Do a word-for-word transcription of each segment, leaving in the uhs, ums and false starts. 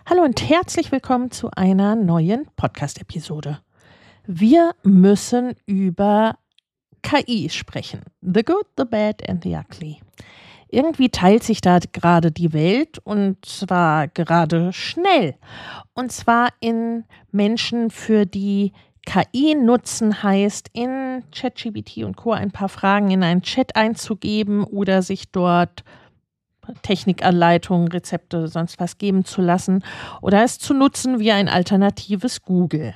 Hallo und herzlich willkommen zu einer neuen Podcast-Episode. Wir müssen über K I sprechen. The Good, the Bad and the Ugly. Irgendwie teilt sich da gerade die Welt und zwar gerade schnell. Und zwar in Menschen, für die K I nutzen heißt, in ChatGPT und Co. ein paar Fragen in einen Chat einzugeben oder sich dort Technikanleitungen, Rezepte, sonst was geben zu lassen oder es zu nutzen wie ein alternatives Google.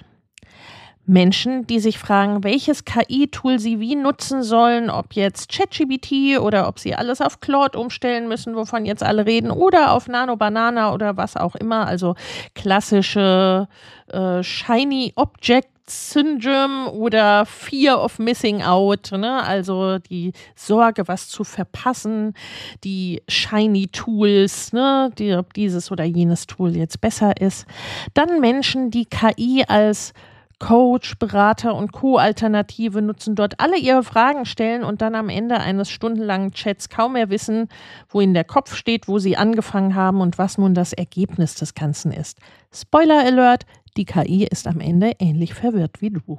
Menschen, die sich fragen, welches K I-Tool sie wie nutzen sollen, ob jetzt ChatGPT oder ob sie alles auf Claude umstellen müssen, wovon jetzt alle reden, oder auf Nano Banana oder was auch immer, also klassische äh, Shiny Object Syndrome oder Fear of Missing Out, ne? Also die Sorge, was zu verpassen, die Shiny Tools, ne? Die, ob dieses oder jenes Tool jetzt besser ist. Dann Menschen, die K I als Coach, Berater und Co-Alternative nutzen, dort alle ihre Fragen stellen und dann am Ende eines stundenlangen Chats kaum mehr wissen, wo ihnen der Kopf steht, wo sie angefangen haben und was nun das Ergebnis des Ganzen ist. Spoiler Alert, die K I ist am Ende ähnlich verwirrt wie du.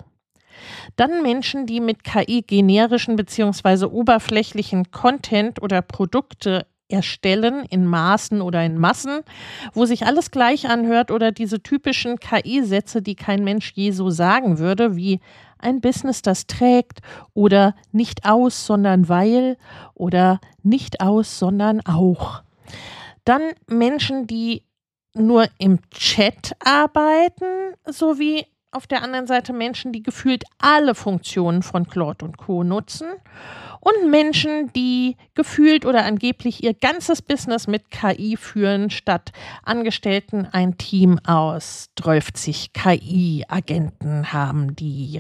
Dann Menschen, die mit K I generischen bzw. oberflächlichen Content oder Produkte erstellen, in Maßen oder in Massen, wo sich alles gleich anhört oder diese typischen K I-Sätze, die kein Mensch je so sagen würde, wie ein Business, das trägt oder nicht aus, sondern weil oder nicht aus, sondern auch. Dann Menschen, die nur im Chat arbeiten, sowie auf der anderen Seite Menschen, die gefühlt alle Funktionen von Claude und Co. nutzen und Menschen, die gefühlt oder angeblich ihr ganzes Business mit K I führen, statt Angestellten ein Team aus dreißig K I-Agenten haben, die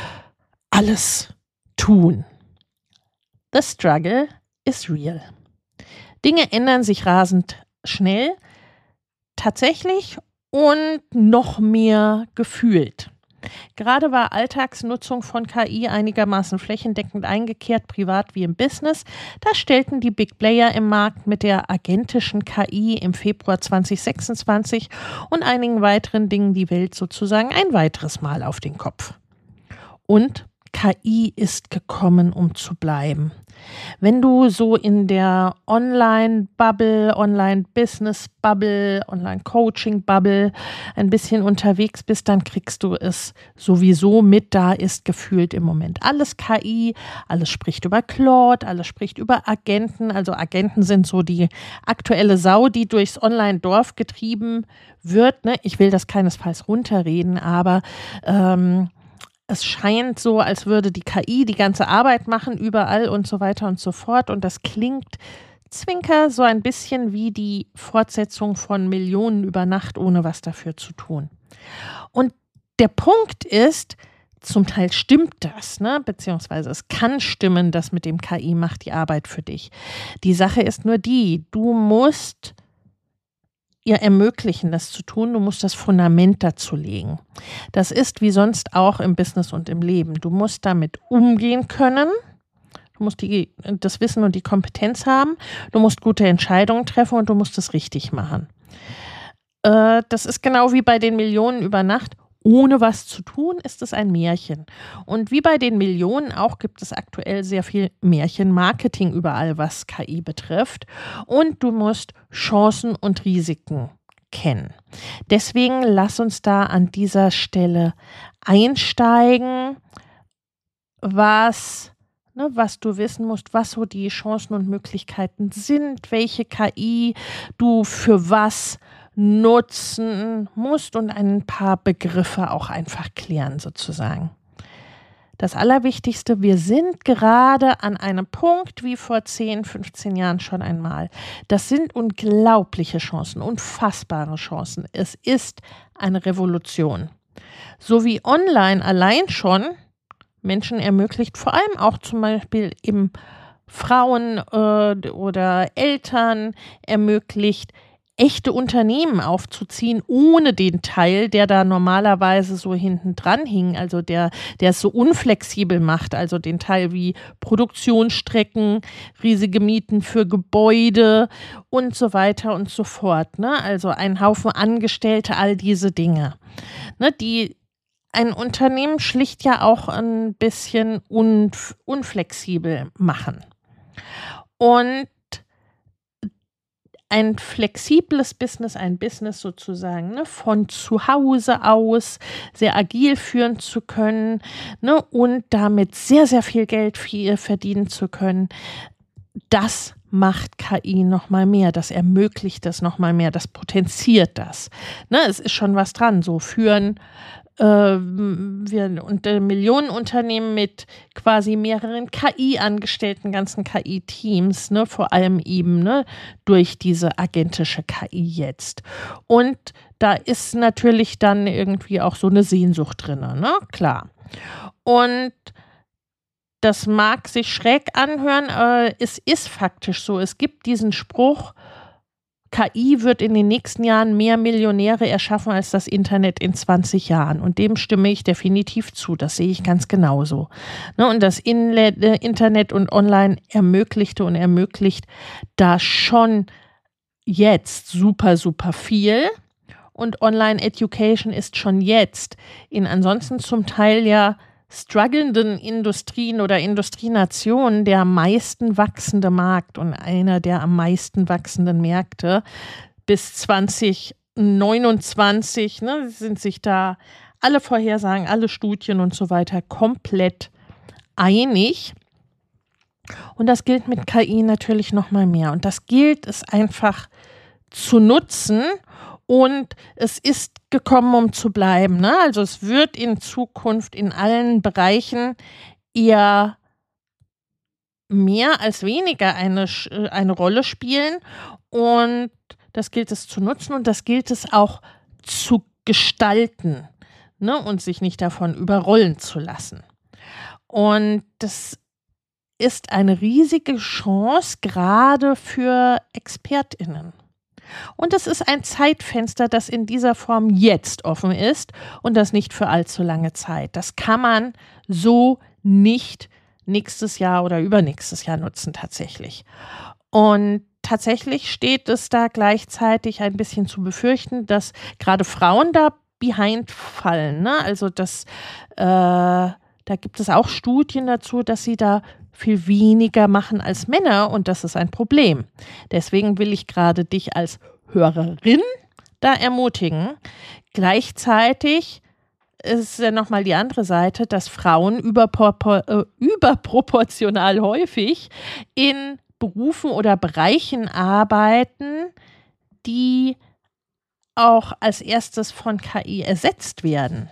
alles tun. The struggle is real. Dinge ändern sich rasend schnell, tatsächlich und noch mehr gefühlt. Gerade war Alltagsnutzung von K I einigermaßen flächendeckend eingekehrt, privat wie im Business. Da stellten die Big Player im Markt mit der agentischen K I im Februar zwanzig sechsundzwanzig und einigen weiteren Dingen die Welt sozusagen ein weiteres Mal auf den Kopf. Und K I ist gekommen, um zu bleiben. Wenn du so in der Online-Bubble, Online-Business-Bubble, Online-Coaching-Bubble ein bisschen unterwegs bist, dann kriegst du es sowieso mit. Da ist gefühlt im Moment alles K I, alles spricht über Claude, alles spricht über Agenten. Also Agenten sind so die aktuelle Sau, die durchs Online-Dorf getrieben wird. Ne? Ich will das keinesfalls runterreden, aber ähm, es scheint so, als würde die K I die ganze Arbeit machen, überall und so weiter und so fort. Und das klingt, Zwinker, so ein bisschen wie die Fortsetzung von Millionen über Nacht, ohne was dafür zu tun. Und der Punkt ist, zum Teil stimmt das, ne? Beziehungsweise es kann stimmen, dass mit dem K I macht die Arbeit für dich. Die Sache ist nur die, du musst ihr ermöglichen, das zu tun. Du musst das Fundament dazu legen. Das ist wie sonst auch im Business und im Leben. Du musst damit umgehen können. Du musst die, das Wissen und die Kompetenz haben. Du musst gute Entscheidungen treffen und du musst es richtig machen. Äh, das ist genau wie bei den Millionen über Nacht. Ohne was zu tun, ist es ein Märchen. Und wie bei den Millionen auch gibt es aktuell sehr viel Märchenmarketing überall, was K I betrifft. Und du musst Chancen und Risiken kennen. Deswegen lass uns da an dieser Stelle einsteigen, was, ne, was du wissen musst, was so die Chancen und Möglichkeiten sind, welche K I du für was nutzen musst und ein paar Begriffe auch einfach klären sozusagen. Das Allerwichtigste, wir sind gerade an einem Punkt wie vor zehn, fünfzehn Jahren schon einmal. Das sind unglaubliche Chancen, unfassbare Chancen. Es ist eine Revolution. So wie online allein schon Menschen ermöglicht, vor allem auch zum Beispiel eben Frauen äh, oder Eltern ermöglicht, echte Unternehmen aufzuziehen, ohne den Teil, der da normalerweise so hinten dran hing, also der, der es so unflexibel macht, also den Teil wie Produktionsstrecken, riesige Mieten für Gebäude und so weiter und so fort, ne? Also ein Haufen Angestellte, all diese Dinge, ne? Die ein Unternehmen schlicht ja auch ein bisschen unf- unflexibel machen. Und ein flexibles Business, ein Business sozusagen, ne, von zu Hause aus sehr agil führen zu können, ne, und damit sehr, sehr viel Geld viel verdienen zu können, das macht K I nochmal mehr, das ermöglicht das nochmal mehr, das potenziert das. Ne, es ist schon was dran, so führen äh, wir unter Millionenunternehmen mit quasi mehreren K I-Angestellten, ganzen K I-Teams, ne, vor allem eben ne, durch diese agentische K I jetzt. Und da ist natürlich dann irgendwie auch so eine Sehnsucht drin, ne, klar. Und das mag sich schräg anhören, äh, es ist faktisch so. Es gibt diesen Spruch, K I wird in den nächsten Jahren mehr Millionäre erschaffen als das Internet in zwanzig Jahren. Und dem stimme ich definitiv zu. Das sehe ich ganz genauso. Ne, und das Internet und Online ermöglichte und ermöglicht da schon jetzt super, super viel. Und Online-Education ist schon jetzt in ansonsten zum Teil ja strugglenden Industrien oder Industrienationen der am meisten wachsende Markt und einer der am meisten wachsenden Märkte. Bis zwanzig neunundzwanzig ne, sind sich da alle Vorhersagen, alle Studien und so weiter komplett einig. Und das gilt mit K I natürlich noch mal mehr. Und das gilt es einfach zu nutzen. Und es ist gekommen, um zu bleiben. Ne? Also es wird in Zukunft in allen Bereichen eher mehr als weniger eine, eine Rolle spielen. Und das gilt es zu nutzen und das gilt es auch zu gestalten, ne? Und sich nicht davon überrollen zu lassen. Und das ist eine riesige Chance, gerade für ExpertInnen. Und es ist ein Zeitfenster, das in dieser Form jetzt offen ist und das nicht für allzu lange Zeit. Das kann man so nicht nächstes Jahr oder übernächstes Jahr nutzen tatsächlich. Und tatsächlich steht es da gleichzeitig ein bisschen zu befürchten, dass gerade Frauen da behind fallen. Ne? Also das, äh, da gibt es auch Studien dazu, dass sie da viel weniger machen als Männer und das ist ein Problem. Deswegen will ich gerade dich als Hörerin da ermutigen. Gleichzeitig ist ja nochmal die andere Seite, dass Frauen überpropor- äh, überproportional häufig in Berufen oder Bereichen arbeiten, die auch als erstes von K I ersetzt werden.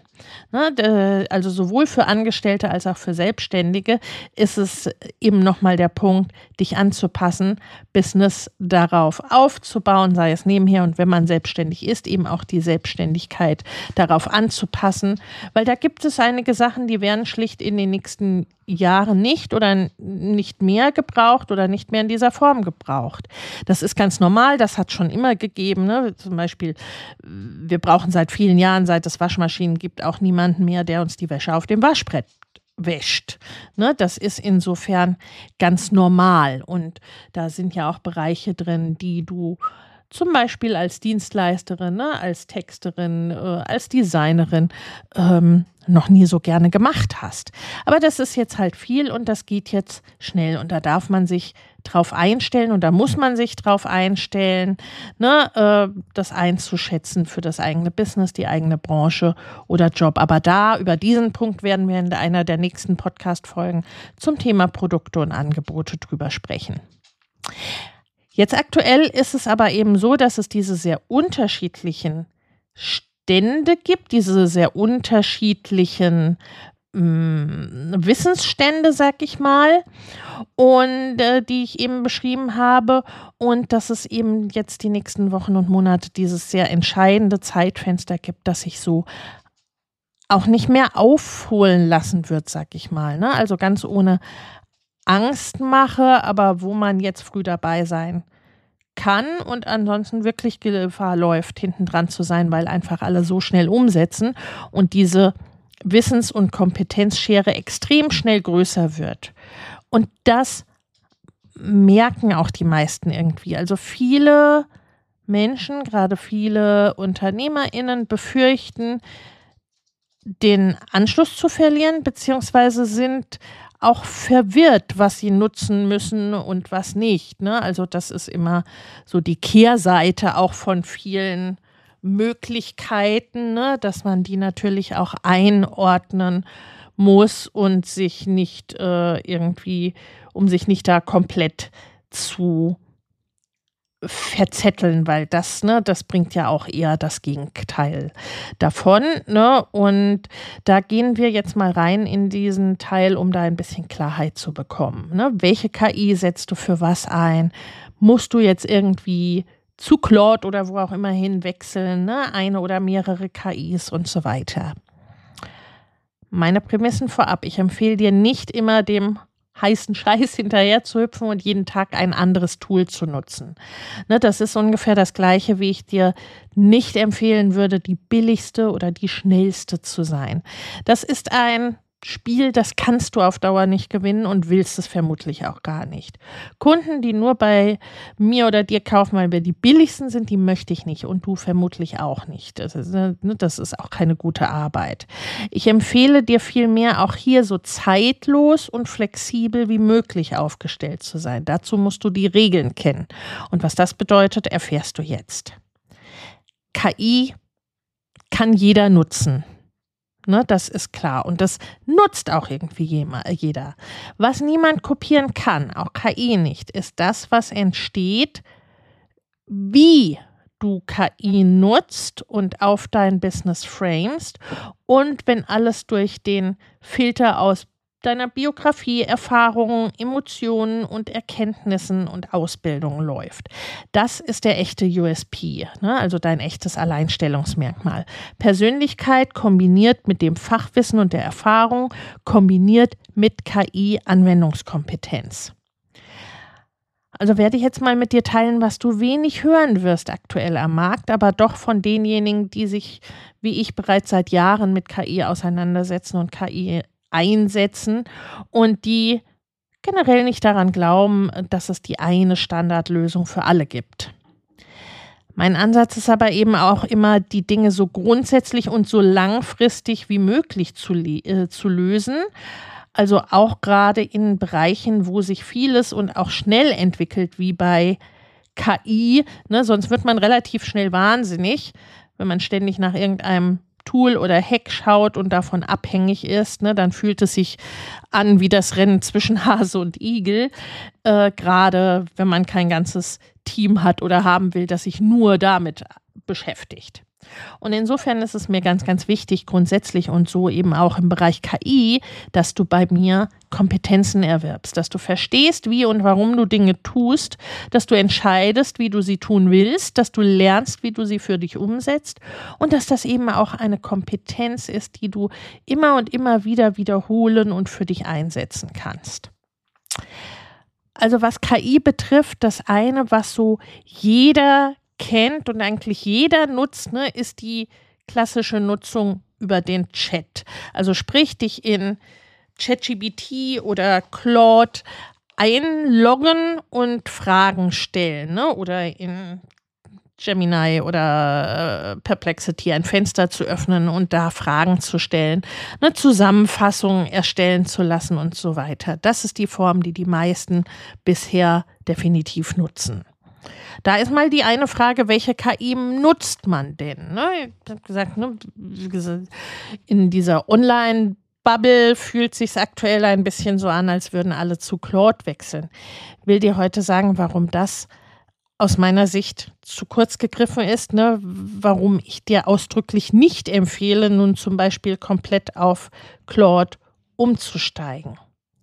Ne, also sowohl für Angestellte als auch für Selbstständige ist es eben nochmal der Punkt, dich anzupassen, Business darauf aufzubauen, sei es nebenher und wenn man selbstständig ist, eben auch die Selbstständigkeit darauf anzupassen, weil da gibt es einige Sachen, die werden schlicht in den nächsten Jahren nicht oder nicht mehr gebraucht oder nicht mehr in dieser Form gebraucht. Das ist ganz normal, das hat schon immer gegeben. Ne? Zum Beispiel, wir brauchen seit vielen Jahren, seit es Waschmaschinen gibt, auch niemanden mehr, der uns die Wäsche auf dem Waschbrett wäscht. Ne? Das ist insofern ganz normal. Und da sind ja auch Bereiche drin, die du zum Beispiel als Dienstleisterin, ne, als Texterin, äh, als Designerin ähm, noch nie so gerne gemacht hast. Aber das ist jetzt halt viel und das geht jetzt schnell und da darf man sich drauf einstellen und da muss man sich drauf einstellen, ne, äh, das einzuschätzen für das eigene Business, die eigene Branche oder Job. Aber da, über diesen Punkt werden wir in einer der nächsten Podcast-Folgen zum Thema Produkte und Angebote drüber sprechen. Jetzt aktuell ist es aber eben so, dass es diese sehr unterschiedlichen Stände gibt, diese sehr unterschiedlichen mh, Wissensstände, sag ich mal, und äh, die ich eben beschrieben habe und dass es eben jetzt die nächsten Wochen und Monate dieses sehr entscheidende Zeitfenster gibt, das sich so auch nicht mehr aufholen lassen wird, sag ich mal, ne? Also ganz ohne Angst mache, aber wo man jetzt früh dabei sein kann und ansonsten wirklich Gefahr läuft, hinten dran zu sein, weil einfach alle so schnell umsetzen und diese Wissens- und Kompetenzschere extrem schnell größer wird. Und das merken auch die meisten irgendwie. Also viele Menschen, gerade viele UnternehmerInnen befürchten, den Anschluss zu verlieren, beziehungsweise sind auch verwirrt, was sie nutzen müssen und was nicht. Ne? Also das ist immer so die Kehrseite auch von vielen Möglichkeiten, ne? Dass man die natürlich auch einordnen muss und sich nicht äh, irgendwie, um sich nicht da komplett zu verzetteln, weil das, ne, das bringt ja auch eher das Gegenteil davon, ne? Und da gehen wir jetzt mal rein in diesen Teil, um da ein bisschen Klarheit zu bekommen, ne? Welche K I setzt du für was ein? Musst du jetzt irgendwie zu Claude oder wo auch immer hin wechseln, ne? Eine oder mehrere K Is und so weiter. Meine Prämissen vorab: Ich empfehle dir nicht immer dem heißen Scheiß hinterher zu hüpfen und jeden Tag ein anderes Tool zu nutzen. Ne, das ist ungefähr das Gleiche, wie ich dir nicht empfehlen würde, die billigste oder die schnellste zu sein. Das ist ein Spiel, das kannst du auf Dauer nicht gewinnen und willst es vermutlich auch gar nicht. Kunden, die nur bei mir oder dir kaufen, weil wir die billigsten sind, die möchte ich nicht und du vermutlich auch nicht. Das ist, das ist auch keine gute Arbeit. Ich empfehle dir vielmehr auch hier so zeitlos und flexibel wie möglich aufgestellt zu sein. Dazu musst du die Regeln kennen. Und was das bedeutet, erfährst du jetzt. K I kann jeder nutzen. Ne, das ist klar und das nutzt auch irgendwie jeder. Was niemand kopieren kann, auch K I nicht, ist das, was entsteht, wie du K I nutzt und auf dein Business framest und wenn alles durch den Filter aus deiner Biografie, Erfahrungen, Emotionen und Erkenntnissen und Ausbildung läuft. Das ist der echte U S P, ne? Also dein echtes Alleinstellungsmerkmal. Persönlichkeit kombiniert mit dem Fachwissen und der Erfahrung, kombiniert mit K I-Anwendungskompetenz. Also werde ich jetzt mal mit dir teilen, was du wenig hören wirst aktuell am Markt, aber doch von denjenigen, die sich, wie ich, bereits seit Jahren mit K I auseinandersetzen und K I einsetzen und die generell nicht daran glauben, dass es die eine Standardlösung für alle gibt. Mein Ansatz ist aber eben auch immer, die Dinge so grundsätzlich und so langfristig wie möglich zu, äh, zu lösen. Also auch gerade in Bereichen, wo sich vieles und auch schnell entwickelt, wie bei K I, ne, sonst wird man relativ schnell wahnsinnig, wenn man ständig nach irgendeinem Tool oder Hack schaut und davon abhängig ist, ne, dann fühlt es sich an wie das Rennen zwischen Hase und Igel, äh, gerade wenn man kein ganzes Team hat oder haben will, das sich nur damit beschäftigt. Und insofern ist es mir ganz, ganz wichtig, grundsätzlich und so eben auch im Bereich K I, dass du bei mir Kompetenzen erwirbst, dass du verstehst, wie und warum du Dinge tust, dass du entscheidest, wie du sie tun willst, dass du lernst, wie du sie für dich umsetzt und dass das eben auch eine Kompetenz ist, die du immer und immer wieder wiederholen und für dich einsetzen kannst. Also was K I betrifft, das eine, was so jeder kennt und eigentlich jeder nutzt, ne, ist die klassische Nutzung über den Chat. Also sprich, dich in ChatGPT oder Claude einloggen und Fragen stellen, ne, oder in Gemini oder äh, Perplexity ein Fenster zu öffnen und da Fragen zu stellen, eine Zusammenfassung erstellen zu lassen und so weiter. Das ist die Form, die die meisten bisher definitiv nutzen. Da ist mal die eine Frage, welche K I nutzt man denn? Ne? Ich habe gesagt, ne, in dieser Online-Bubble fühlt es sich aktuell ein bisschen so an, als würden alle zu Claude wechseln. Ich will dir heute sagen, warum das aus meiner Sicht zu kurz gegriffen ist, ne? Warum ich dir ausdrücklich nicht empfehle, nun zum Beispiel komplett auf Claude umzusteigen.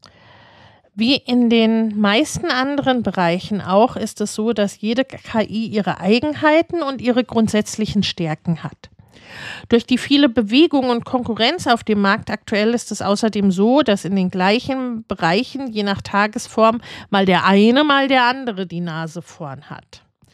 Wie in den meisten anderen Bereichen auch ist es so, dass jede K I ihre Eigenheiten und ihre grundsätzlichen Stärken hat. Durch die viele Bewegung und Konkurrenz auf dem Markt aktuell ist es außerdem so, dass in den gleichen Bereichen, je nach Tagesform, mal der eine, mal der andere die Nase vorn hat.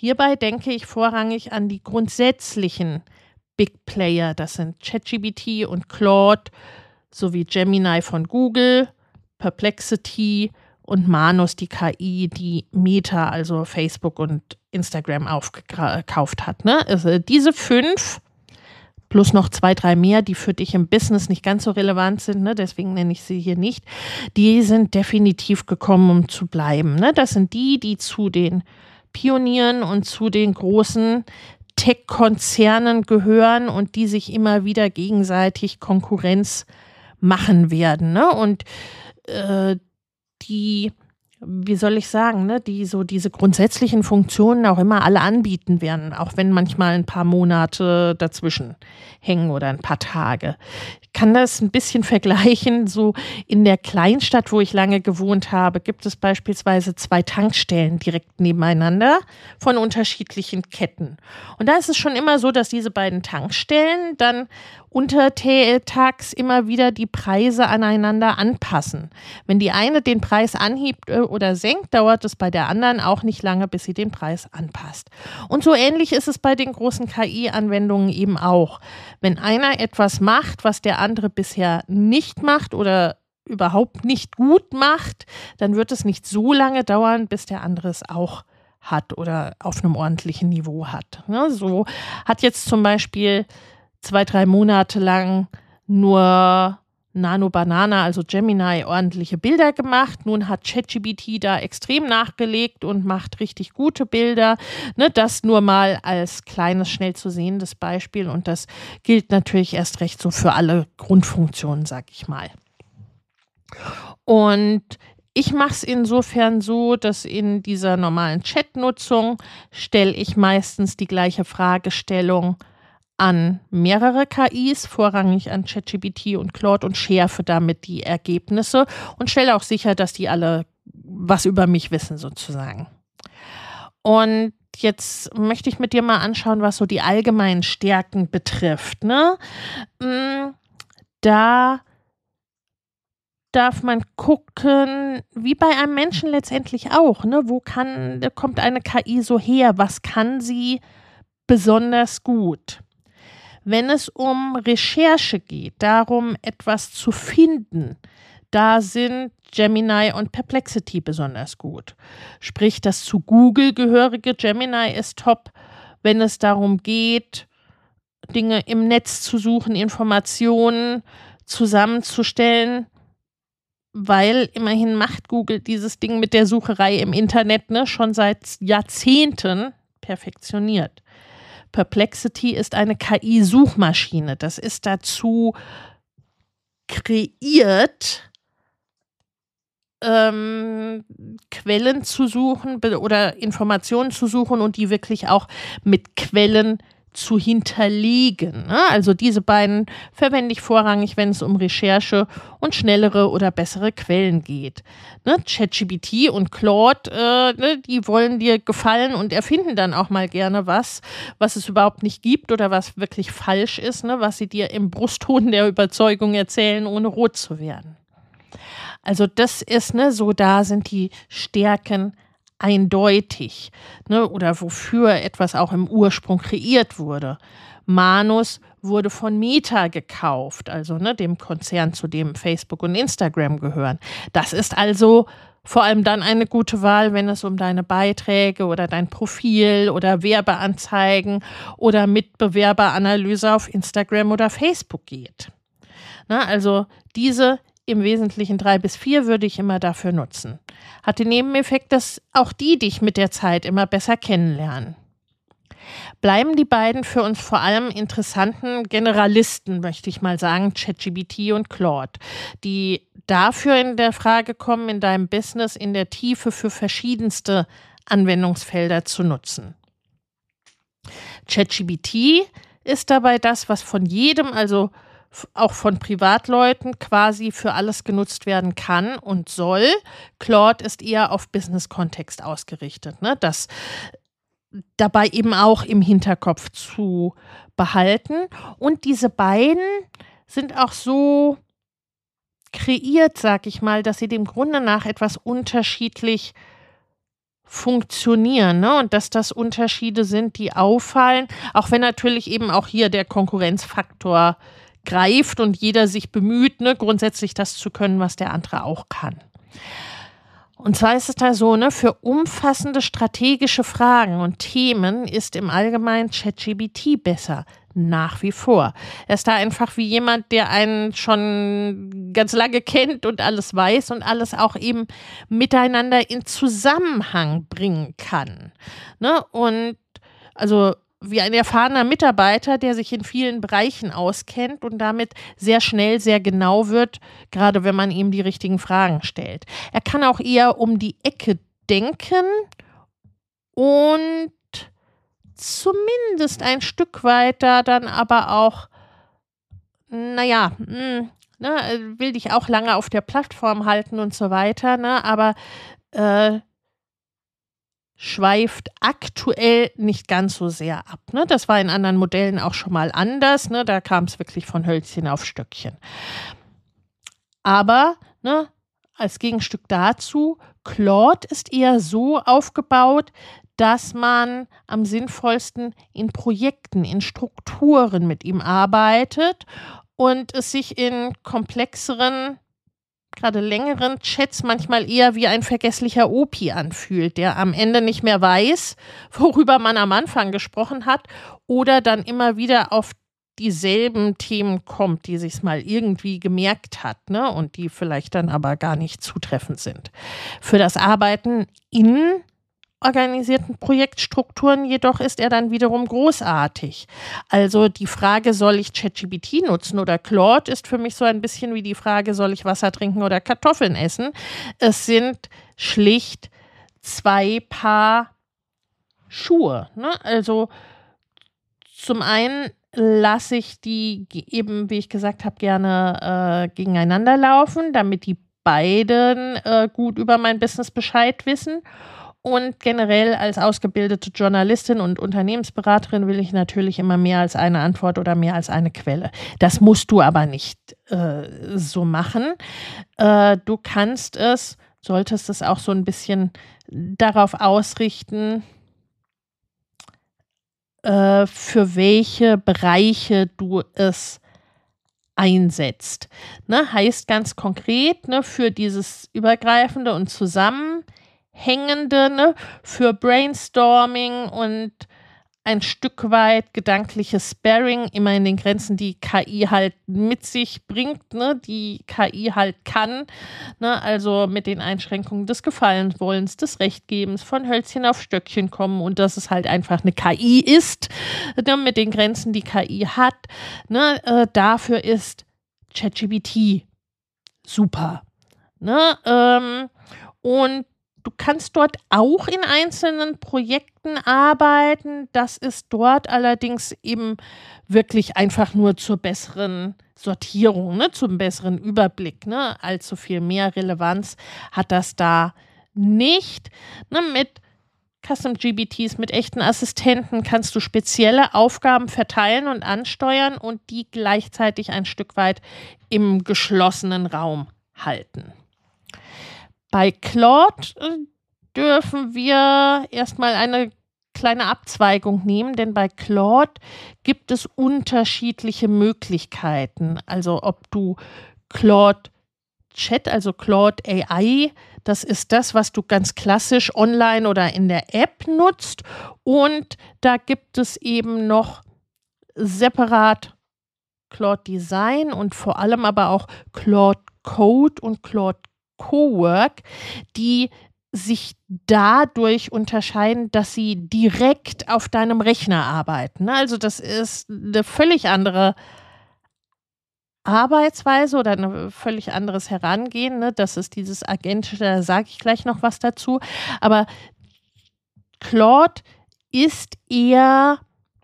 Hierbei denke ich vorrangig an die grundsätzlichen Big Player. Das sind ChatGPT und Claude sowie Gemini von Google, Perplexity und Manus, die K I, die Meta, also Facebook und Instagram aufgekauft hat. Ne? Also diese fünf plus noch zwei, drei mehr, die für dich im Business nicht ganz so relevant sind, ne? Deswegen nenne ich sie hier nicht, die sind definitiv gekommen, um zu bleiben. Ne? Das sind die, die zu den Pionieren und zu den großen Tech-Konzernen gehören und die sich immer wieder gegenseitig Konkurrenz machen werden. Ne? Und äh, die, wie soll ich sagen, ne, die so diese grundsätzlichen Funktionen auch immer alle anbieten werden, auch wenn manchmal ein paar Monate dazwischen hängen oder ein paar Tage. Ich kann das ein bisschen vergleichen, so in der Kleinstadt, wo ich lange gewohnt habe, gibt es beispielsweise zwei Tankstellen direkt nebeneinander von unterschiedlichen Ketten. Und da ist es schon immer so, dass diese beiden Tankstellen dann untertags immer wieder die Preise aneinander anpassen. Wenn die eine den Preis anhebt oder senkt, dauert es bei der anderen auch nicht lange, bis sie den Preis anpasst. Und so ähnlich ist es bei den großen K I-Anwendungen eben auch. Wenn einer etwas macht, was der andere bisher nicht macht oder überhaupt nicht gut macht, dann wird es nicht so lange dauern, bis der andere es auch hat oder auf einem ordentlichen Niveau hat. Ne? So hat jetzt zum Beispiel zwei, drei Monate lang nur Nano Banana, also Gemini, ordentliche Bilder gemacht. Nun hat ChatGPT da extrem nachgelegt und macht richtig gute Bilder. Ne, das nur mal als kleines, schnell zu sehendes Beispiel. Und das gilt natürlich erst recht so für alle Grundfunktionen, sag ich mal. Und ich mache es insofern so, dass in dieser normalen Chatnutzung stelle ich meistens die gleiche Fragestellung an mehrere K Is, vorrangig an ChatGPT und Claude und schärfe damit die Ergebnisse und stelle auch sicher, dass die alle was über mich wissen sozusagen. Und jetzt möchte ich mit dir mal anschauen, was so die allgemeinen Stärken betrifft. Ne? Da darf man gucken, wie bei einem Menschen letztendlich auch. Ne? Wo kann, kommt eine K I so her? Was kann sie besonders gut? Wenn es um Recherche geht, darum etwas zu finden, da sind Gemini und Perplexity besonders gut. Sprich, das zu Google gehörige Gemini ist top, wenn es darum geht, Dinge im Netz zu suchen, Informationen zusammenzustellen, weil immerhin macht Google dieses Ding mit der Sucherei im Internet ne, schon seit Jahrzehnten perfektioniert. Perplexity ist eine K I-Suchmaschine. Das ist dazu kreiert, ähm, Quellen zu suchen oder Informationen zu suchen und die wirklich auch mit Quellen zu hinterlegen. Ne? Also diese beiden verwende ich vorrangig, wenn es um Recherche und schnellere oder bessere Quellen geht. Ne? ChatGPT und Claude, äh, ne, die wollen dir gefallen und erfinden dann auch mal gerne was, was es überhaupt nicht gibt oder was wirklich falsch ist, ne? Was sie dir im Brustton der Überzeugung erzählen, ohne rot zu werden. Also das ist, ne, so da sind die Stärken eindeutig, ne, oder wofür etwas auch im Ursprung kreiert wurde. Manus wurde von Meta gekauft, also ne, dem Konzern, zu dem Facebook und Instagram gehören. Das ist also vor allem dann eine gute Wahl, wenn es um deine Beiträge oder dein Profil oder Werbeanzeigen oder Mitbewerberanalyse auf Instagram oder Facebook geht. Ne, also diese im Wesentlichen drei bis vier würde ich immer dafür nutzen. Hat den Nebeneffekt, dass auch die dich mit der Zeit immer besser kennenlernen. Bleiben die beiden für uns vor allem interessanten Generalisten, möchte ich mal sagen, ChatGPT und Claude, die dafür in der Frage kommen, in deinem Business in der Tiefe für verschiedenste Anwendungsfelder zu nutzen. ChatGPT ist dabei das, was von jedem, also auch von Privatleuten quasi für alles genutzt werden kann und soll. Claude ist eher auf Business-Kontext ausgerichtet, ne? Das dabei eben auch im Hinterkopf zu behalten. Und diese beiden sind auch so kreiert, sag ich mal, dass sie dem Grunde nach etwas unterschiedlich funktionieren, ne? Und dass das Unterschiede sind, die auffallen, auch wenn natürlich eben auch hier der Konkurrenzfaktor greift und jeder sich bemüht, ne, grundsätzlich das zu können, was der andere auch kann. Und zwar ist es da so, ne, für umfassende strategische Fragen und Themen ist im Allgemeinen ChatGPT besser. Nach wie vor. Er ist da einfach wie jemand, der einen schon ganz lange kennt und alles weiß und alles auch eben miteinander in Zusammenhang bringen kann. Ne? Und also wie ein erfahrener Mitarbeiter, der sich in vielen Bereichen auskennt und damit sehr schnell sehr genau wird, gerade wenn man ihm die richtigen Fragen stellt. Er kann auch eher um die Ecke denken und zumindest ein Stück weiter dann aber auch, naja, mh, ne, will dich auch lange auf der Plattform halten und so weiter, ne, aber äh, schweift aktuell nicht ganz so sehr ab. Ne? Das war in anderen Modellen auch schon mal anders, ne? Da kam es wirklich von Hölzchen auf Stöckchen. Aber ne, als Gegenstück dazu, Claude ist eher so aufgebaut, dass man am sinnvollsten in Projekten, in Strukturen mit ihm arbeitet und es sich in komplexeren, gerade längeren Chats manchmal eher wie ein vergesslicher Opi anfühlt, der am Ende nicht mehr weiß, worüber man am Anfang gesprochen hat oder dann immer wieder auf dieselben Themen kommt, die sich's mal irgendwie gemerkt hat, ne, und die vielleicht dann aber gar nicht zutreffend sind. Für das Arbeiten in organisierten Projektstrukturen jedoch ist er dann wiederum großartig. Also die Frage, soll ich ChatGPT nutzen oder Claude, ist für mich so ein bisschen wie die Frage, soll ich Wasser trinken oder Kartoffeln essen? Es sind schlicht zwei Paar Schuhe. Ne? Also zum einen lasse ich die eben, wie ich gesagt habe, gerne äh, gegeneinander laufen, damit die beiden äh, gut über mein Business Bescheid wissen. Und generell als ausgebildete Journalistin und Unternehmensberaterin will ich natürlich immer mehr als eine Antwort oder mehr als eine Quelle. Das musst du aber nicht äh, so machen. Äh, du kannst es, solltest es auch so ein bisschen darauf ausrichten, äh, für welche Bereiche du es einsetzt. Ne? Heißt ganz konkret, ne, für dieses Übergreifende und Zusammen Hängende, ne, für Brainstorming und ein Stück weit gedankliches Sparring, immer in den Grenzen, die K I halt mit sich bringt, ne, die K I halt kann, ne, also mit den Einschränkungen des Gefallenwollens, des Rechtgebens, von Hölzchen auf Stöckchen kommen und dass es halt einfach eine K I ist, ne, mit den Grenzen, die K I hat, ne, äh, dafür ist ChatGPT super, ne, ähm, und du kannst dort auch in einzelnen Projekten arbeiten. Das ist dort allerdings eben wirklich einfach nur zur besseren Sortierung, ne, zum besseren Überblick. Ne? Allzu viel mehr Relevanz hat das da nicht. Ne? Mit Custom G P Ts, mit echten Assistenten kannst du spezielle Aufgaben verteilen und ansteuern und die gleichzeitig ein Stück weit im geschlossenen Raum halten. Bei Claude dürfen wir erstmal eine kleine Abzweigung nehmen, denn bei Claude gibt es unterschiedliche Möglichkeiten. Also ob du Claude Chat, also Claude A I, das ist das, was du ganz klassisch online oder in der App nutzt. Und da gibt es eben noch separat Claude Design und vor allem aber auch Claude Code und Claude Cowork, die sich dadurch unterscheiden, dass sie direkt auf deinem Rechner arbeiten. Also das ist eine völlig andere Arbeitsweise oder ein völlig anderes Herangehen. Ne? Das ist dieses Agentische, da sage ich gleich noch was dazu. Aber Claude ist eher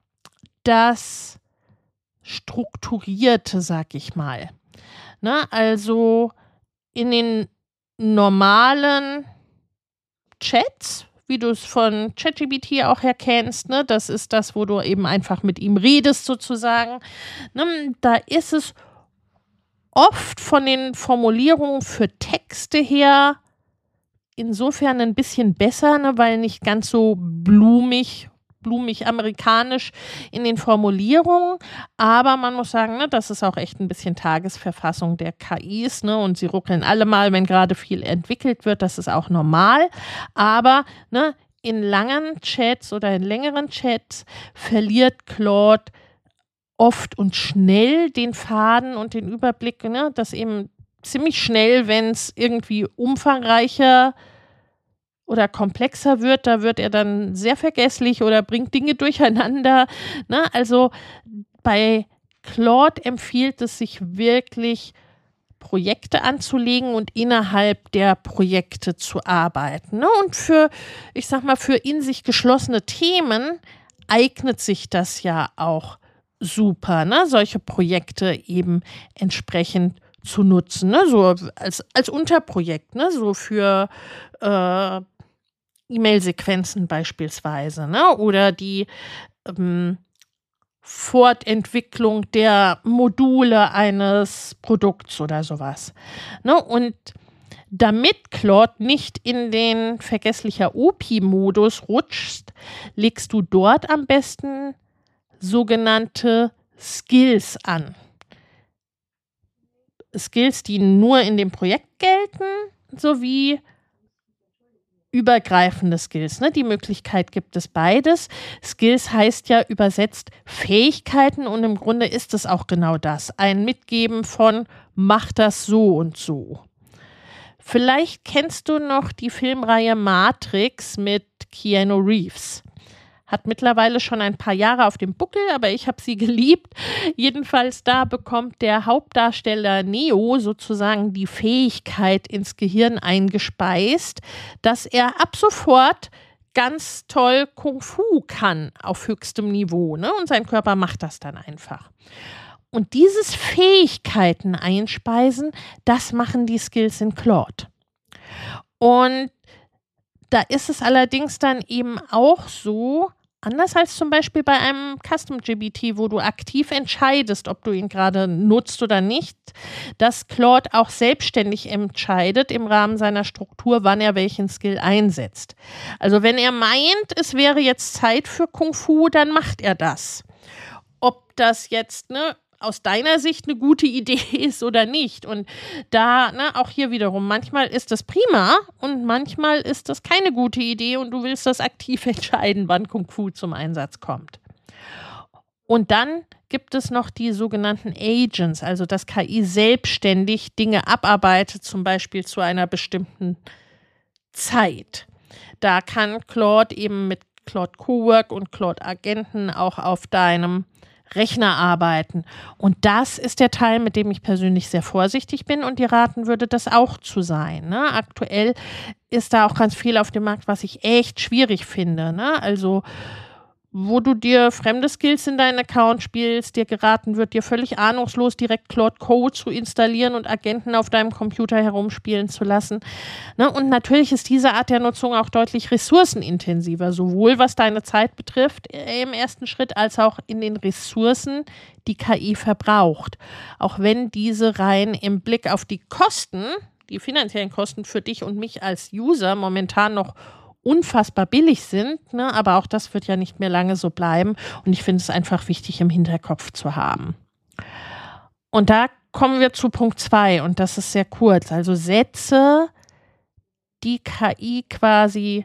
das Strukturierte, sag ich mal. Ne? Also in den normalen Chats, wie du es von ChatGPT auch her kennst, ne, das ist das, wo du eben einfach mit ihm redest sozusagen, ne, da ist es oft von den Formulierungen für Texte her insofern ein bisschen besser, ne, weil nicht ganz so blumig, blumig amerikanisch in den Formulierungen, aber man muss sagen, ne, das ist auch echt ein bisschen Tagesverfassung der K Is, ne, und sie ruckeln alle mal, wenn gerade viel entwickelt wird, das ist auch normal, aber ne, in langen Chats oder in längeren Chats verliert Claude oft und schnell den Faden und den Überblick, ne, dass eben ziemlich schnell, wenn es irgendwie umfangreicher oder komplexer wird, da wird er dann sehr vergesslich oder bringt Dinge durcheinander. Ne? Also bei Claude empfiehlt es sich wirklich, Projekte anzulegen und innerhalb der Projekte zu arbeiten. Ne? Und für, ich sag mal, für in sich geschlossene Themen eignet sich das ja auch super, ne? Solche Projekte eben entsprechend zu nutzen, ne? So als, als Unterprojekt, ne? So für äh, E-Mail-Sequenzen beispielsweise, ne? Oder die ähm, Fortentwicklung der Module eines Produkts oder sowas. Ne? Und damit Claude nicht in den vergesslicher O P-Modus rutscht, legst du dort am besten sogenannte Skills an. Skills, die nur in dem Projekt gelten, sowie übergreifende Skills. Ne? Die Möglichkeit gibt es beides. Skills heißt ja übersetzt Fähigkeiten und im Grunde ist es auch genau das. Ein Mitgeben von mach das so und so. Vielleicht kennst du noch die Filmreihe Matrix mit Keanu Reeves. Hat mittlerweile schon ein paar Jahre auf dem Buckel, aber ich habe sie geliebt. Jedenfalls da bekommt der Hauptdarsteller Neo sozusagen die Fähigkeit ins Gehirn eingespeist, dass er ab sofort ganz toll Kung Fu kann auf höchstem Niveau, ne? Und sein Körper macht das dann einfach. Und dieses Fähigkeiten einspeisen, das machen die Skills in Claude. Und da ist es allerdings dann eben auch so, anders als zum Beispiel bei einem Custom G P T, wo du aktiv entscheidest, ob du ihn gerade nutzt oder nicht, dass Claude auch selbstständig entscheidet im Rahmen seiner Struktur, wann er welchen Skill einsetzt. Also wenn er meint, es wäre jetzt Zeit für Kung Fu, dann macht er das. Ob das jetzt, ne, aus deiner Sicht eine gute Idee ist oder nicht. Und da, ne, auch hier wiederum, manchmal ist das prima und manchmal ist das keine gute Idee und du willst das aktiv entscheiden, wann Kung Fu zum Einsatz kommt. Und dann gibt es noch die sogenannten Agents, also dass K I selbstständig Dinge abarbeitet, zum Beispiel zu einer bestimmten Zeit. Da kann Claude eben mit Claude Cowork und Claude Agenten auch auf deinem Rechner arbeiten. Und das ist der Teil, mit dem ich persönlich sehr vorsichtig bin und dir raten würde, das auch zu sein. Ne? Aktuell ist da auch ganz viel auf dem Markt, was ich echt schwierig finde. Ne? Also wo du dir fremde Skills in deinen Account spielst, dir geraten wird, dir völlig ahnungslos direkt Claude Code zu installieren und Agenten auf deinem Computer herumspielen zu lassen. Ne? Und natürlich ist diese Art der Nutzung auch deutlich ressourcenintensiver, sowohl was deine Zeit betrifft äh, im ersten Schritt, als auch in den Ressourcen, die K I verbraucht. Auch wenn diese rein im Blick auf die Kosten, die finanziellen Kosten für dich und mich als User momentan noch unfassbar billig sind, ne? Aber auch das wird ja nicht mehr lange so bleiben und ich finde es einfach wichtig im Hinterkopf zu haben. Und da kommen wir zu Punkt zwei und das ist sehr kurz, also setze die K I quasi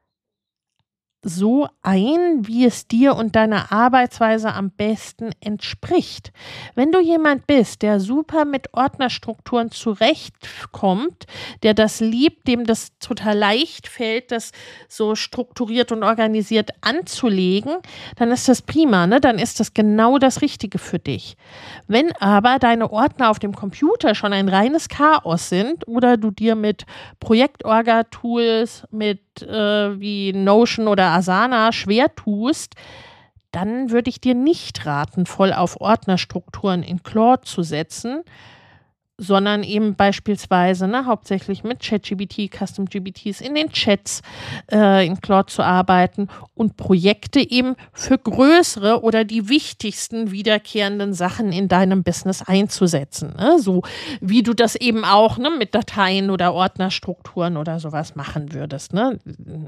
so ein, wie es dir und deiner Arbeitsweise am besten entspricht. Wenn du jemand bist, der super mit Ordnerstrukturen zurechtkommt, der das liebt, dem das total leicht fällt, das so strukturiert und organisiert anzulegen, dann ist das prima, ne? Dann ist das genau das Richtige für dich. Wenn aber deine Ordner auf dem Computer schon ein reines Chaos sind oder du dir mit Projektorga-Tools, mit äh, wie Notion oder Asana schwer tust, dann würde ich dir nicht raten, voll auf Ordnerstrukturen in Claude zu setzen. sondern eben beispielsweise ne, hauptsächlich mit ChatGPT, Custom G P Ts in den Chats äh, in Claude zu arbeiten und Projekte eben für größere oder die wichtigsten wiederkehrenden Sachen in deinem Business einzusetzen. Ne? So wie du das eben auch ne, mit Dateien oder Ordnerstrukturen oder sowas machen würdest. Ne?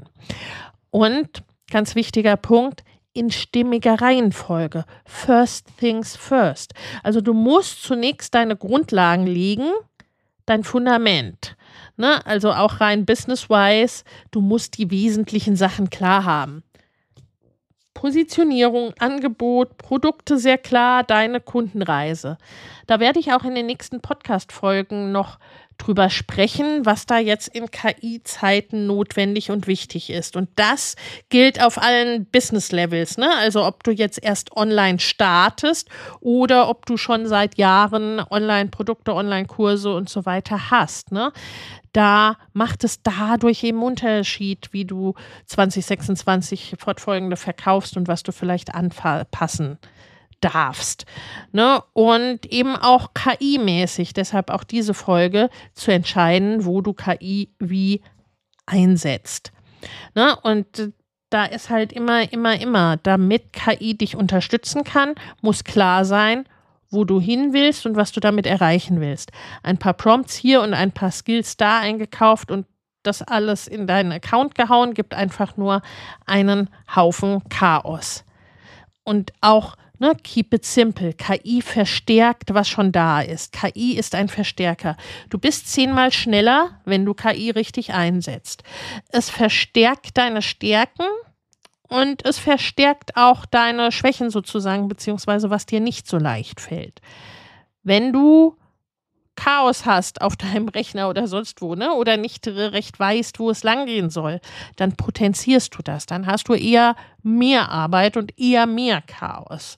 Und ganz wichtiger Punkt, in stimmiger Reihenfolge. First things first. Also du musst zunächst deine Grundlagen legen, dein Fundament. Ne? Also auch rein business-wise, du musst die wesentlichen Sachen klar haben. Positionierung, Angebot, Produkte sehr klar, deine Kundenreise. Da werde ich auch in den nächsten Podcast-Folgen noch drüber sprechen, was da jetzt in K I-Zeiten notwendig und wichtig ist. Und das gilt auf allen Business-Levels, ne? Also ob du jetzt erst online startest oder ob du schon seit Jahren Online-Produkte, Online-Kurse und so weiter hast, ne? Da macht es dadurch eben Unterschied, wie du zwanzig sechsundzwanzig fortfolgende verkaufst und was du vielleicht anpassen darfst. Ne? Und eben auch K I-mäßig, deshalb auch diese Folge, zu entscheiden, wo du K I wie einsetzt. Ne? Und da ist halt immer, immer, immer, damit K I dich unterstützen kann, muss klar sein, wo du hin willst und was du damit erreichen willst. Ein paar Prompts hier und ein paar Skills da eingekauft und das alles in deinen Account gehauen, gibt einfach nur einen Haufen Chaos. Und auch Ne, keep it simple. K I verstärkt, was schon da ist. K I ist ein Verstärker. Du bist zehnmal schneller, wenn du K I richtig einsetzt. Es verstärkt deine Stärken und es verstärkt auch deine Schwächen sozusagen, beziehungsweise was dir nicht so leicht fällt. Wenn du Chaos hast auf deinem Rechner oder sonst wo, ne, oder nicht recht weißt, wo es langgehen soll, dann potenzierst du das. Dann hast du eher mehr Arbeit und eher mehr Chaos.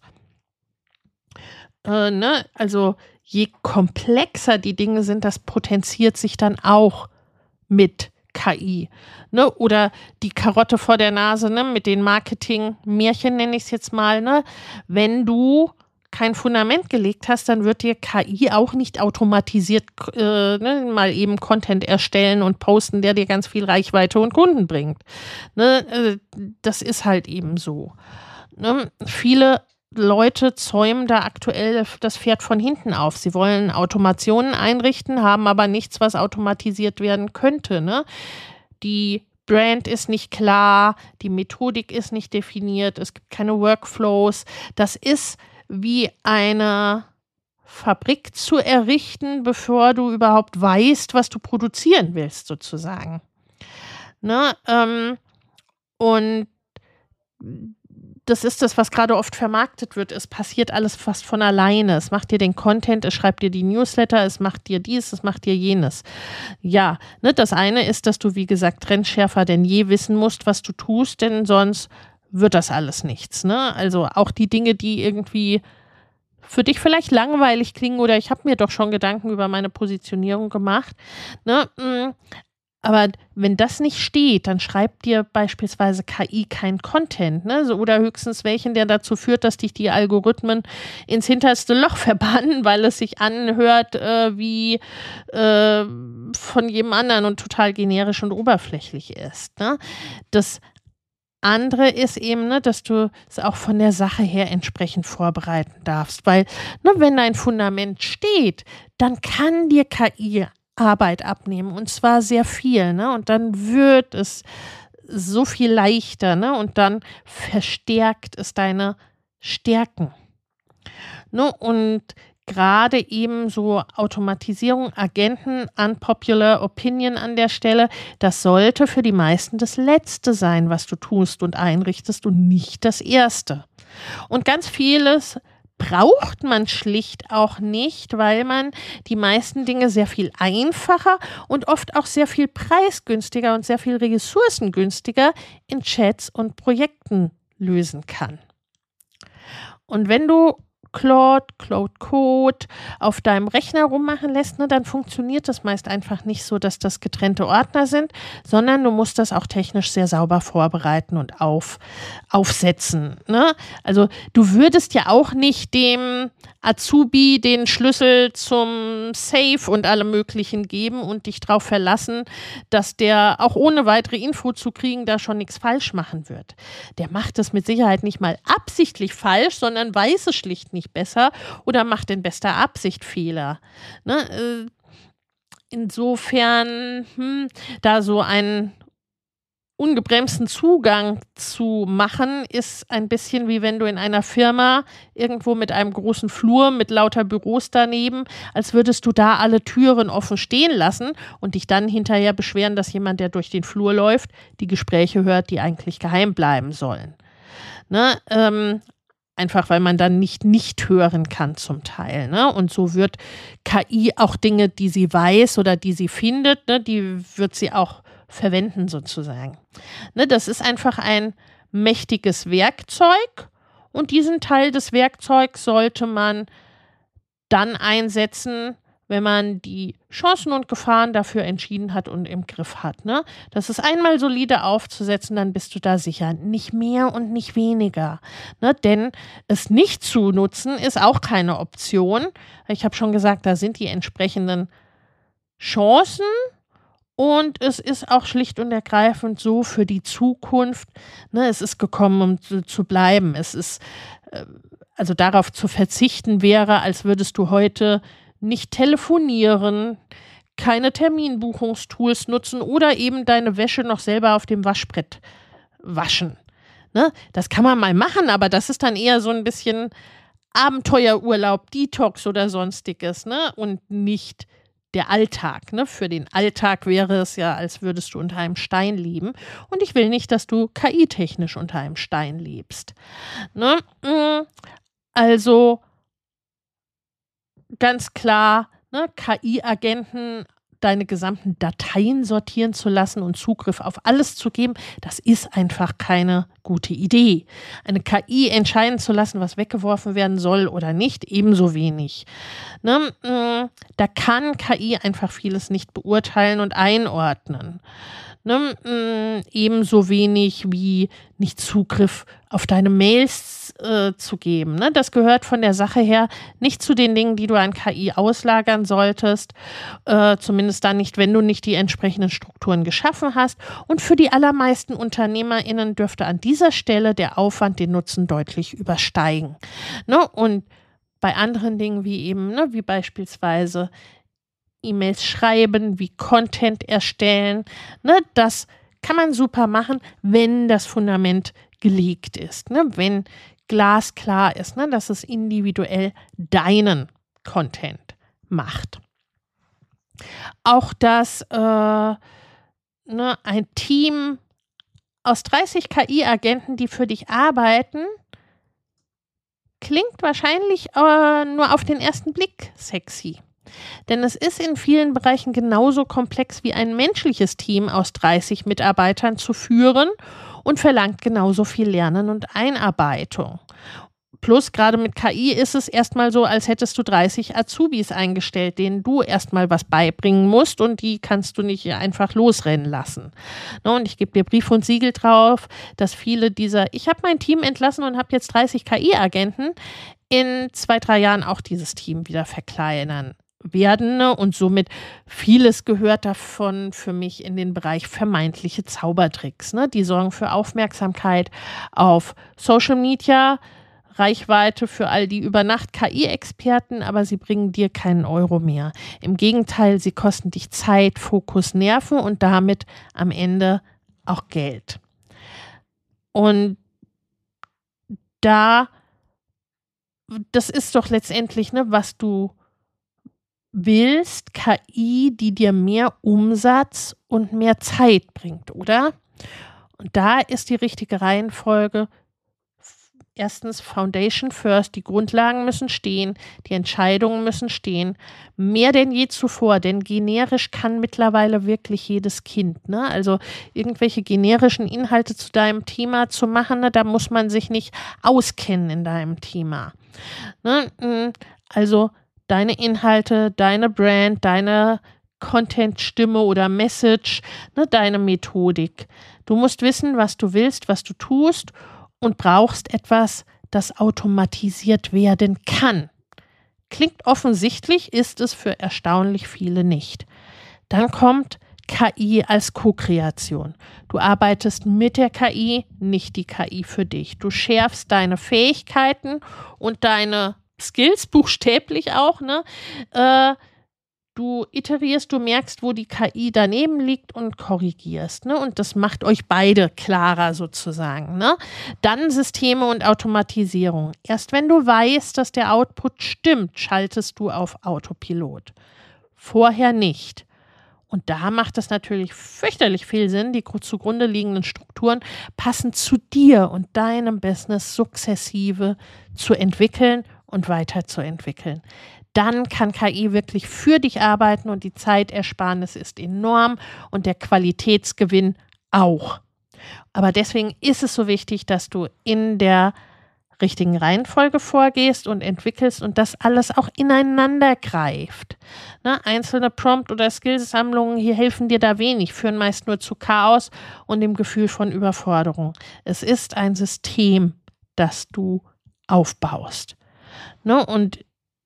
Äh, ne? Also je komplexer die Dinge sind, das potenziert sich dann auch mit K I. Ne? Oder die Karotte vor der Nase, ne? Mit den Marketing-Märchen nenne ich es jetzt mal. Ne? Wenn du kein Fundament gelegt hast, dann wird dir K I auch nicht automatisiert äh, ne? mal eben Content erstellen und posten, der dir ganz viel Reichweite und Kunden bringt. Ne? Äh, das ist halt eben so. Ne? Viele Leute zäumen da aktuell das Pferd von hinten auf. Sie wollen Automationen einrichten, haben aber nichts, was automatisiert werden könnte. Ne? Die Brand ist nicht klar, die Methodik ist nicht definiert, es gibt keine Workflows. Das ist wie eine Fabrik zu errichten, bevor du überhaupt weißt, was du produzieren willst, sozusagen. Ne? Ähm, und das ist das, was gerade oft vermarktet wird. Es passiert alles fast von alleine. Es macht dir den Content, es schreibt dir die Newsletter, es macht dir dies, es macht dir jenes. Ja, ne, das eine ist, dass du, wie gesagt, trendschärfer denn je wissen musst, was du tust, denn sonst wird das alles nichts. Ne? Also auch die Dinge, die irgendwie für dich vielleicht langweilig klingen oder ich habe mir doch schon Gedanken über meine Positionierung gemacht. Ne? Aber wenn das nicht steht, dann schreibt dir beispielsweise K I kein Content, ne? So, oder höchstens welchen, der dazu führt, dass dich die Algorithmen ins hinterste Loch verbannen, weil es sich anhört äh, wie äh, von jedem anderen und total generisch und oberflächlich ist. Ne? Das andere ist eben, ne, dass du es auch von der Sache her entsprechend vorbereiten darfst, weil ne, wenn dein Fundament steht, dann kann dir K I Arbeit abnehmen und zwar sehr viel, ne? Und dann wird es so viel leichter, ne? Und dann verstärkt es deine Stärken. Ne? Und gerade eben so Automatisierung, Agenten, unpopular opinion an der Stelle, das sollte für die meisten das Letzte sein, was du tust und einrichtest und nicht das Erste. Und ganz vieles braucht man schlicht auch nicht, weil man die meisten Dinge sehr viel einfacher und oft auch sehr viel preisgünstiger und sehr viel ressourcengünstiger in Chats und Projekten lösen kann. Und wenn du Claude, Claude Code auf deinem Rechner rummachen lässt, ne, dann funktioniert das meist einfach nicht so, dass das getrennte Ordner sind, sondern du musst das auch technisch sehr sauber vorbereiten und auf, aufsetzen. Ne? Also du würdest ja auch nicht dem Azubi den Schlüssel zum Safe und alle möglichen geben und dich darauf verlassen, dass der auch ohne weitere Info zu kriegen da schon nichts falsch machen wird. Der macht es mit Sicherheit nicht mal absichtlich falsch, sondern weiß es schlicht nicht besser oder macht in bester Absicht Fehler. Ne? Insofern, hm, da so ein ungebremsten Zugang zu machen, ist ein bisschen wie wenn du in einer Firma irgendwo mit einem großen Flur mit lauter Büros daneben, als würdest du da alle Türen offen stehen lassen und dich dann hinterher beschweren, dass jemand, der durch den Flur läuft, die Gespräche hört, die eigentlich geheim bleiben sollen. Ne? Ähm, einfach weil man dann nicht nicht hören kann zum Teil. Ne? Und so wird K I auch Dinge, die sie weiß oder die sie findet, ne, die wird sie auch verwenden sozusagen. Ne, das ist einfach ein mächtiges Werkzeug und diesen Teil des Werkzeugs sollte man dann einsetzen, wenn man die Chancen und Gefahren dafür entschieden hat und im Griff hat. Ne? Das ist einmal solide aufzusetzen, dann bist du da sicher. Nicht mehr und nicht weniger. Ne? Denn es nicht zu nutzen ist auch keine Option. Ich habe schon gesagt, da sind die entsprechenden Chancen. Und es ist auch schlicht und ergreifend so für die Zukunft, ne, es ist gekommen, um zu, zu bleiben. Es ist, äh, also darauf zu verzichten wäre, als würdest du heute nicht telefonieren, keine Terminbuchungstools nutzen oder eben deine Wäsche noch selber auf dem Waschbrett waschen. Ne? Das kann man mal machen, aber das ist dann eher so ein bisschen Abenteuerurlaub, Detox oder sonstiges, ne? Und nicht der Alltag. Ne? Für den Alltag wäre es ja, als würdest du unter einem Stein leben. Und ich will nicht, dass du K I-technisch unter einem Stein lebst. Ne? Also ganz klar, ne? K I-Agenten deine gesamten Dateien sortieren zu lassen und Zugriff auf alles zu geben, das ist einfach keine gute Idee. Eine K I entscheiden zu lassen, was weggeworfen werden soll oder nicht, ebenso wenig. Ne? Da kann K I einfach vieles nicht beurteilen und einordnen. Ne? Ebenso wenig wie nicht Zugriff auf deine Mails äh, zu geben. Ne? Das gehört von der Sache her nicht zu den Dingen, die du an K I auslagern solltest, äh, zumindest dann nicht, wenn du nicht die entsprechenden Strukturen geschaffen hast. Und für die allermeisten UnternehmerInnen dürfte an dieser Stelle der Aufwand den Nutzen deutlich übersteigen. Ne? Und bei anderen Dingen wie eben, ne, wie beispielsweise E-Mails schreiben, wie Content erstellen, ne, das kann man super machen, wenn das Fundament gelegt ist, ne, wenn glasklar ist, ne, dass es individuell deinen Content macht. Auch dass äh, ne, ein Team aus dreißig K I-Agenten, die für dich arbeiten, klingt wahrscheinlich äh, nur auf den ersten Blick sexy. Denn es ist in vielen Bereichen genauso komplex wie ein menschliches Team aus dreißig Mitarbeitern zu führen und verlangt genauso viel Lernen und Einarbeitung. Plus, gerade mit K I ist es erstmal so, als hättest du dreißig Azubis eingestellt, denen du erstmal was beibringen musst und die kannst du nicht einfach losrennen lassen. Und ich gebe dir Brief und Siegel drauf, dass viele dieser, ich habe mein Team entlassen und habe jetzt dreißig K I-Agenten, in zwei, drei Jahren auch dieses Team wieder verkleinern werden und somit vieles gehört davon für mich in den Bereich vermeintliche Zaubertricks. Ne? Die sorgen für Aufmerksamkeit auf Social Media, Reichweite für all die über Nacht K I-Experten, aber sie bringen dir keinen Euro mehr. Im Gegenteil, sie kosten dich Zeit, Fokus, Nerven und damit am Ende auch Geld. Und da, das ist doch letztendlich, ne, was du willst, K I, die dir mehr Umsatz und mehr Zeit bringt, oder? Und da ist die richtige Reihenfolge. Erstens Foundation first, die Grundlagen müssen stehen, die Entscheidungen müssen stehen, mehr denn je zuvor, denn generisch kann mittlerweile wirklich jedes Kind, ne? Also irgendwelche generischen Inhalte zu deinem Thema zu machen, ne? Da muss man sich nicht auskennen in deinem Thema. Ne? Also deine Inhalte, deine Brand, deine Content-Stimme oder Message, ne? Deine Methodik. Du musst wissen, was du willst, was du tust und brauchst etwas, das automatisiert werden kann. Klingt offensichtlich, ist es für erstaunlich viele nicht. Dann kommt K I als Co-Kreation. Du arbeitest mit der K I, nicht die K I für dich. Du schärfst deine Fähigkeiten und deine Skills, buchstäblich auch, ne? Äh, du iterierst, du merkst, wo die K I daneben liegt und korrigierst, ne? Und das macht euch beide klarer sozusagen, ne? Dann Systeme und Automatisierung. Erst wenn du weißt, dass der Output stimmt, schaltest du auf Autopilot. Vorher nicht. Und da macht es natürlich fürchterlich viel Sinn, die zugrunde liegenden Strukturen passend zu dir und deinem Business sukzessive zu entwickeln und weiterzuentwickeln. Dann kann K I wirklich für dich arbeiten und die Zeitersparnis ist enorm und der Qualitätsgewinn auch. Aber deswegen ist es so wichtig, dass du in der richtigen Reihenfolge vorgehst und entwickelst und das alles auch ineinander greift. Ne? Einzelne Prompt- oder Skillsammlungen hier helfen dir da wenig, führen meist nur zu Chaos und dem Gefühl von Überforderung. Es ist ein System, das du aufbaust. Ne? Und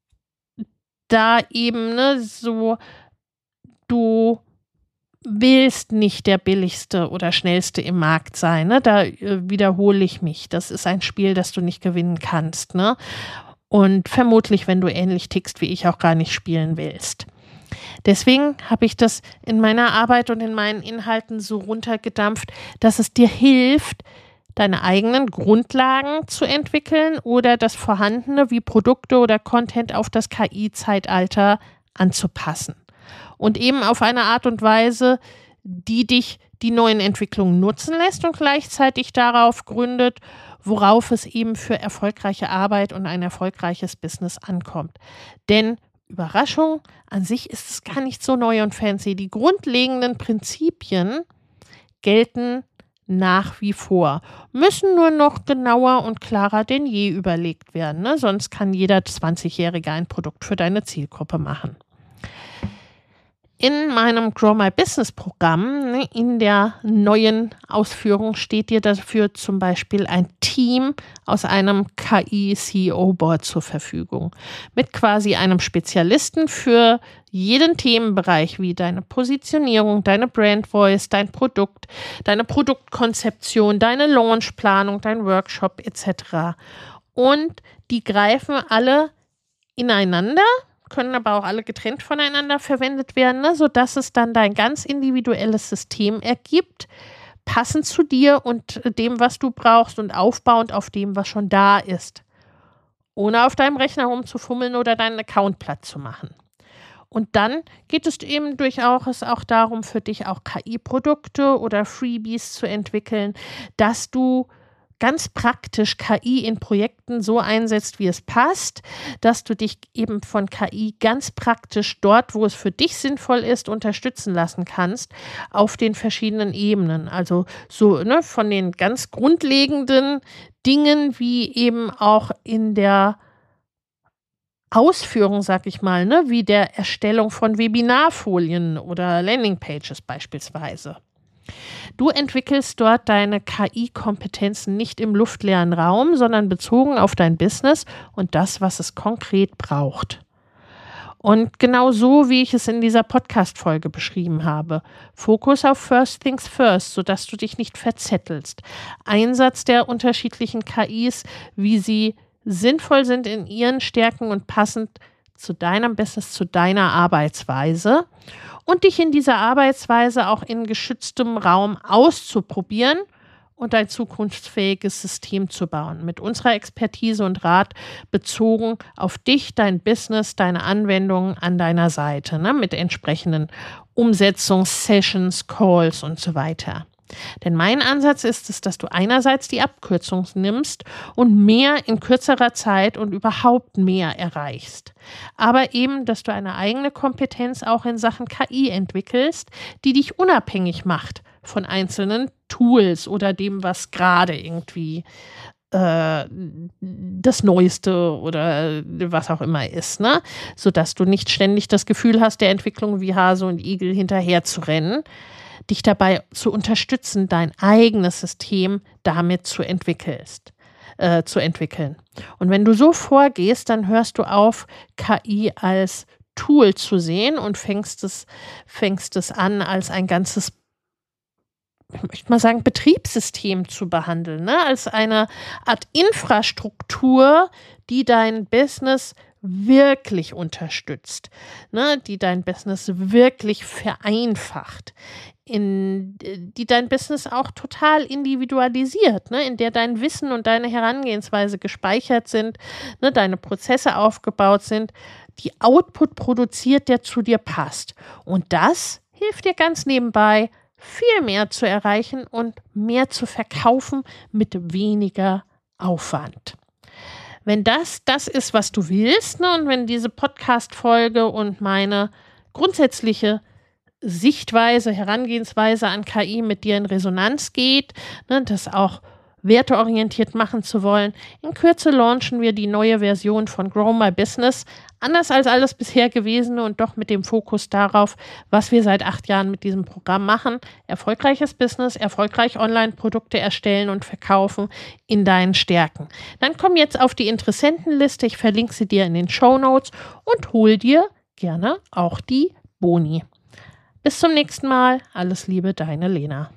da eben ne, so, du willst nicht der billigste oder schnellste im Markt sein. Ne? Da äh, wiederhole ich mich. Das ist ein Spiel, das du nicht gewinnen kannst. Ne? Und vermutlich, wenn du ähnlich tickst wie ich, auch gar nicht spielen willst. Deswegen habe ich das in meiner Arbeit und in meinen Inhalten so runtergedampft, dass es dir hilft, deine eigenen Grundlagen zu entwickeln oder das Vorhandene wie Produkte oder Content auf das K I-Zeitalter anzupassen. Und eben auf eine Art und Weise, die dich die neuen Entwicklungen nutzen lässt und gleichzeitig darauf gründet, worauf es eben für erfolgreiche Arbeit und ein erfolgreiches Business ankommt. Denn Überraschung, an sich ist es gar nicht so neu und fancy. Die grundlegenden Prinzipien gelten nach wie vor, müssen nur noch genauer und klarer denn je überlegt werden. Ne? Sonst kann jeder zwanzigjährige ein Produkt für deine Zielgruppe machen. In meinem Grow My Business Programm, ne, in der neuen Ausführung, steht dir dafür zum Beispiel ein Team aus einem K I-C E O-Board zur Verfügung. Mit quasi einem Spezialisten für jeden Themenbereich, wie deine Positionierung, deine Brand Voice, dein Produkt, deine Produktkonzeption, deine Launchplanung, dein Workshop et cetera. Und die greifen alle ineinander, können aber auch alle getrennt voneinander verwendet werden, ne, sodass es dann dein ganz individuelles System ergibt, passend zu dir und dem, was du brauchst und aufbauend auf dem, was schon da ist, ohne auf deinem Rechner rumzufummeln oder deinen Account platt zu machen. Und dann geht es eben durchaus auch darum, für dich auch K I-Produkte oder Freebies zu entwickeln, dass du ganz praktisch K I in Projekten so einsetzt, wie es passt, dass du dich eben von K I ganz praktisch dort, wo es für dich sinnvoll ist, unterstützen lassen kannst, auf den verschiedenen Ebenen. Also so ne, von den ganz grundlegenden Dingen, wie eben auch in der Ausführung, sag ich mal, ne, wie der Erstellung von Webinarfolien oder Landingpages beispielsweise. Du entwickelst dort deine K I-Kompetenzen nicht im luftleeren Raum, sondern bezogen auf dein Business und das, was es konkret braucht. Und genau so, wie ich es in dieser Podcast-Folge beschrieben habe. Fokus auf First Things First, sodass du dich nicht verzettelst. Einsatz der unterschiedlichen K Is, wie sie sinnvoll sind in ihren Stärken und passend zu deinem Business, zu deiner Arbeitsweise. Und dich in dieser Arbeitsweise auch in geschütztem Raum auszuprobieren und ein zukunftsfähiges System zu bauen. Mit unserer Expertise und Rat bezogen auf dich, dein Business, deine Anwendungen an deiner Seite, ne, mit entsprechenden Umsetzungssessions, Calls und so weiter. Denn mein Ansatz ist es, dass du einerseits die Abkürzung nimmst und mehr in kürzerer Zeit und überhaupt mehr erreichst. Aber eben, dass du eine eigene Kompetenz auch in Sachen K I entwickelst, die dich unabhängig macht von einzelnen Tools oder dem, was gerade irgendwie äh, das Neueste oder was auch immer ist, ne? Sodass du nicht ständig das Gefühl hast, der Entwicklung wie Hase und Igel hinterher zu rennen, dich dabei zu unterstützen, dein eigenes System damit zu entwickelst. äh, zu entwickeln. Und wenn du so vorgehst, dann hörst du auf, K I als Tool zu sehen und fängst es, fängst es an, als ein ganzes, ich möchte mal sagen, Betriebssystem zu behandeln, ne? Als eine Art Infrastruktur, die dein Business wirklich unterstützt, ne? Die dein Business wirklich vereinfacht, in, die dein Business auch total individualisiert, ne? In der dein Wissen und deine Herangehensweise gespeichert sind, ne? Deine Prozesse aufgebaut sind, die Output produziert, der zu dir passt. Und das hilft dir ganz nebenbei, viel mehr zu erreichen und mehr zu verkaufen mit weniger Aufwand. Wenn das das ist, was du willst, ne, und wenn diese Podcast-Folge und meine grundsätzliche Sichtweise, Herangehensweise an K I mit dir in Resonanz geht, ne, das auch werteorientiert machen zu wollen, in Kürze launchen wir die neue Version von Grow My Business, anders als alles bisher gewesene und doch mit dem Fokus darauf, was wir seit acht Jahren mit diesem Programm machen. Erfolgreiches Business, erfolgreich Online-Produkte erstellen und verkaufen in deinen Stärken. Dann komm jetzt auf die Interessentenliste, ich verlinke sie dir in den Shownotes und hol dir gerne auch die Boni. Bis zum nächsten Mal, alles Liebe, deine Lena.